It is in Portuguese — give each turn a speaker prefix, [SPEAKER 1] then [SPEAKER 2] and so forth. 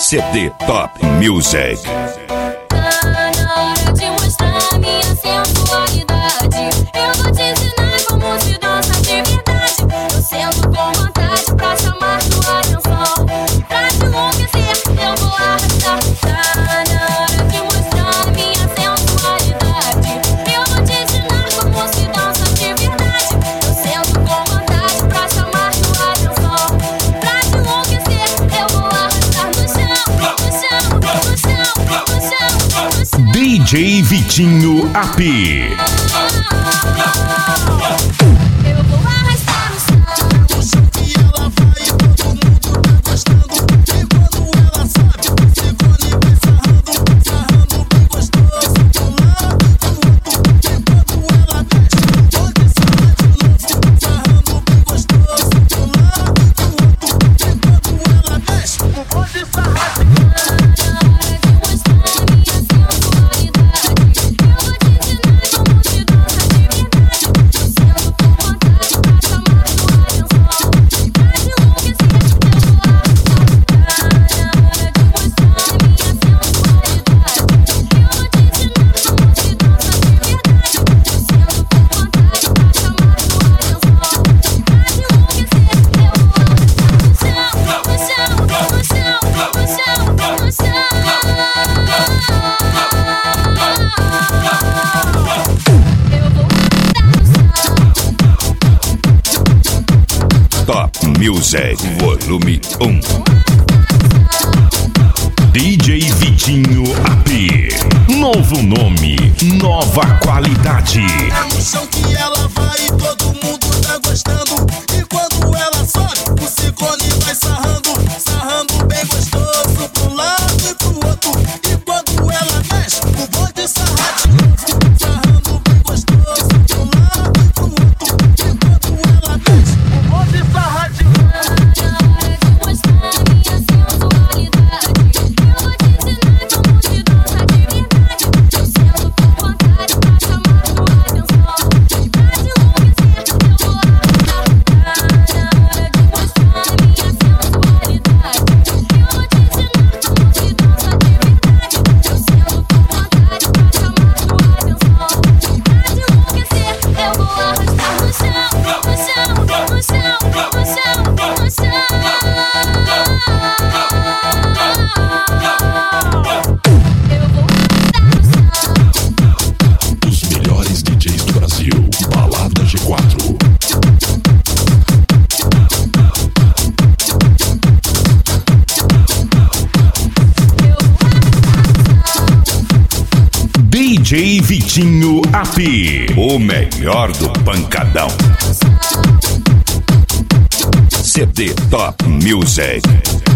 [SPEAKER 1] CD Top Music.
[SPEAKER 2] Na hora de mostrar minha sensualidade, eu vou te ensinar como se dança de verdade. Eu sento com vontade pra chamar tua atenção, pra te enlouquecer eu vou arrastar. Na hora de mostrar minha sensualidade, eu vou te ensinar como se dança de verdade. Eu sento com vontade pra chamar tua atenção, pra te enlouquecer eu vou arrastar no chão, no chão, no chão, no chão, no chão.
[SPEAKER 3] DJ Vitinho AP.
[SPEAKER 2] Eu vou arrastar no chão.
[SPEAKER 4] O chão que ela vai e todo mundo tá gostando. E quando ela sobe, o silicone vai sarrando, sarrando bem gostoso. De um lado e do outro, enquanto ela mexe, pode sarrar de novo, sarrando bem gostoso. De um lado e do outro, enquanto ela mexe, pode sarrar de novo.
[SPEAKER 1] Top Music Volume 1.
[SPEAKER 3] DJ Vitinho AP. Novo nome, nova qualidade.
[SPEAKER 4] É no chão que ela vai e todo mundo tá gostando. E quando ela sobe, o silicone vai sarrando, sarrando bem gostoso. Pro lado e pro outro. E quando ela mexe, o bonde sarra de novo, sarrando bem gostoso. De um lado e pro outro. E quando ela mexe, o bonde sarra de novo.
[SPEAKER 3] Os melhores DJs do Brasil. Balada G4. DJ Vitinho AP.
[SPEAKER 1] O melhor do pancadão. CD Top Music.